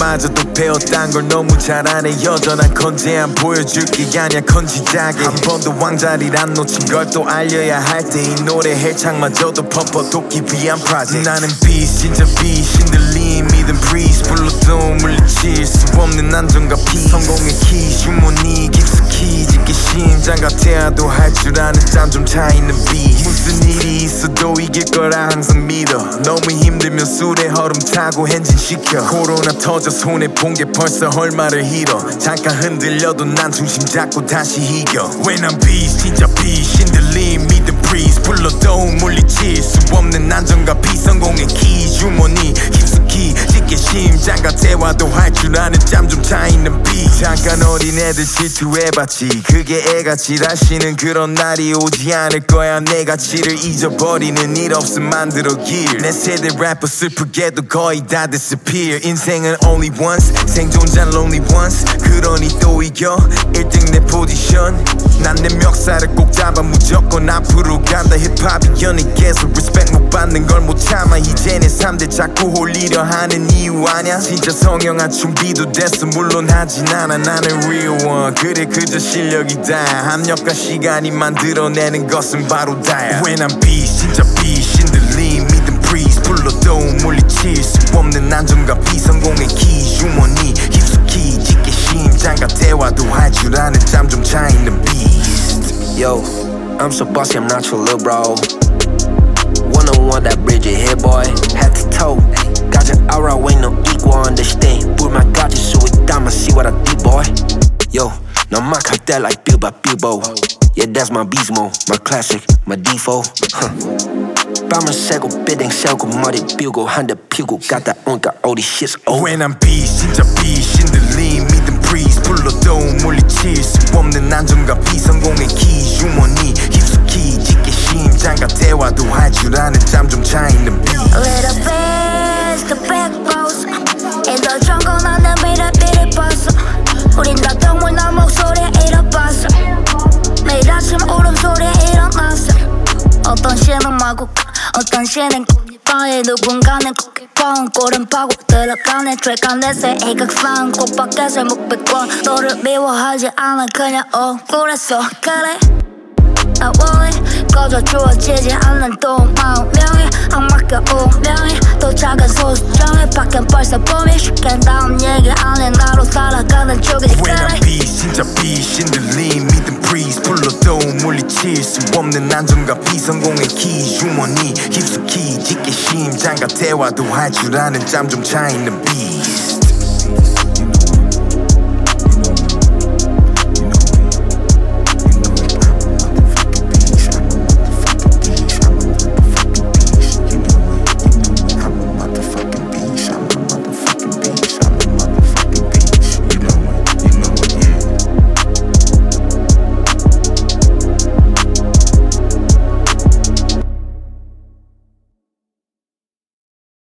마저도 배웠단 걸 너무 잘하네. 여전한 건재 안 보여줄 게 아냐 건지자게. 한 번도 왕자리란 놓친 걸 또 알려야 할 때 이 노래 해창마저도 퍼퍼돋기 위한 프로젝트. 나는 beast 진짜 beast 신들림 믿음 breeze 불러도 물리칠 수 없는 안정과 peace. 성공의 키 주머니 깊숙이 짙게 심장 같아도 할 줄 아는 짬 좀 차이는 beast. 무슨 일이 있어도 이길 거라 항상 믿어. 너무 힘들면 술에 허름 타고 행진시켜. 코로나 터져 손에 본 게 벌써 얼마를 잃어. 잠깐 흔들려도 난 중심 잡고 다시 이겨. When I'm beast 진짜 beast 신들림 믿음 breeze 불러도 물리칠 수 없는 안정과 비성공의 키 주머니 깊숙이 짙게 심장 같아도 할 줄 아는 짬 좀 차이는 beast. 잠깐 어린애들 질투해봤지. 그게 애같이 다시는 그런 날이 오지 않을 거야. 내 가치를 잊어버리는 일 없음 만들어길. 내 세대 래퍼 슬프게도 거의 다 disappear. 인생은 only once 생존자는 lonely once. 그러니 또 이겨 1등 내 포지션. 난 내 멱살을 꼭 잡아 무조건 앞으로 간다. 힙합이 연애 계속 respect 못 받는 걸 못 참아. 이제 내 3대 자꾸 홀리려 하는 이유 아냐. 진짜 성형한 준비도 됐어 물론 하진 않아. 나는 real one 그래 그저 실력이다. 합력과 시간이 만들어내는 것은 바로 다야. When I'm beast 진짜 beast 신들림 믿음 breeze 불러도 물리칠 수 없는 안정과 비성공의 키 주머니 깊숙이 짙게 심장 같아도 할 줄 아는 짬 좀 차이는 beast. Yo, I'm so bossy, I'm not your little bro. One-on-one that bridge it here boy. Head to toe got your aura ain't no equal understand. 불만 가지 수 있다면 see what I do boy. Yo, 넌 막 할 때 like Bilbo. Yeah, that's my beast mode, my classic, my default. 밤을 새고 비딩 세우고 머리 비우고 한 대 피우고 갔다 오니까 all these shit's over. When I'm beast 진짜 beast 신들림 믿음 breeze 불러도 물리칠 수 없는 안정과 비성공의 키 주머니 깊숙이 짙게 심장 같아도 할 줄 아는 짬 좀 차이는 beast. A little bit the back rows In the jungle 나는 미래 봤어. 우린 다 동물 나 목소리에 잃어봤어. 매일 아침 울음소리에 일어났어. 어떤 신은 마구가 어떤 신은 고기방에 누군가는 고기방 꼴은 파고 들어가네 트랙 안에서 애각상 꽃밖에서 묵비권. 너를 미워하지 않아 그냥 억울했어 그래. 나 원해 꺼져 주어지지 않는 또 마운명이 악마가 운명이 또 작은 소수정이 밖엔 벌써 봄이 쉽게 다음 얘기 안해 나로 살아가는 쪽이지 그래. When I'm beast 진짜 beast 신들림 믿음 breeze 불러도 물리칠 수 없는 안정과 비성공의 키 주머니 깊숙이 짙게 심장 같아도 할 줄 아는 짬 좀 차이는 beast.